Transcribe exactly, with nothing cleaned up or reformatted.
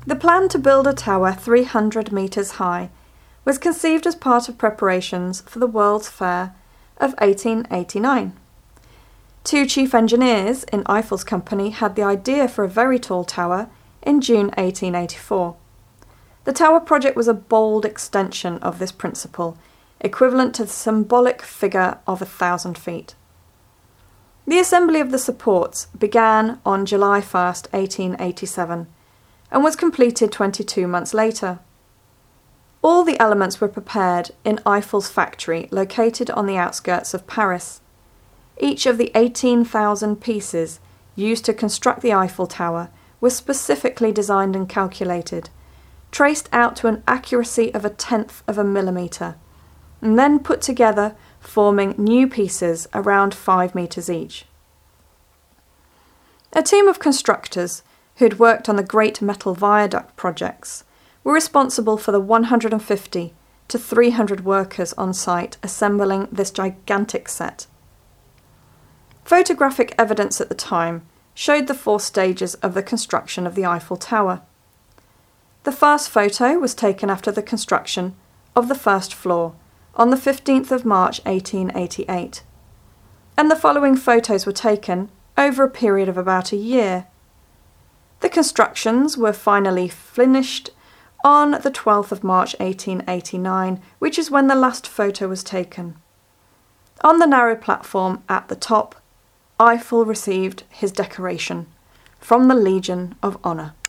The plan to build a tower three hundred metres high was conceived as part of preparations for the World's Fair of eighteen eighty-nine. Two chief engineers in Eiffel's company had the idea for a very tall tower in June eighteen eighty-four. The tower project was a bold extension of this principle, equivalent to the symbolic figure of a thousand feet. The assembly of the supports began on July first, eighteen eighty-seven, and was completed twenty-two months later. All the elements were prepared in Eiffel's factory located on the outskirts of Paris. Each of the eighteen thousand pieces used to construct the Eiffel Tower was specifically designed and calculated, traced out to an accuracy of a tenth of a millimetre, and then put together, forming new pieces around five metres each. A team of constructors who had worked on the Great Metal Viaduct projects were responsible for the one hundred fifty to three hundred workers on site assembling this gigantic set. Photographic evidence at the time showed the four stages of the construction of the Eiffel Tower. The first photo was taken after the construction of the first floor on the fifteenth of March eighteen eighty-eight, and the following photos were taken over a period of about a year. The constructions were finally finished on the twelfth of March eighteen eighty-nine, which is when the last photo was taken. On the narrow platform at the top, Eiffel received his decoration from the Legion of Honour.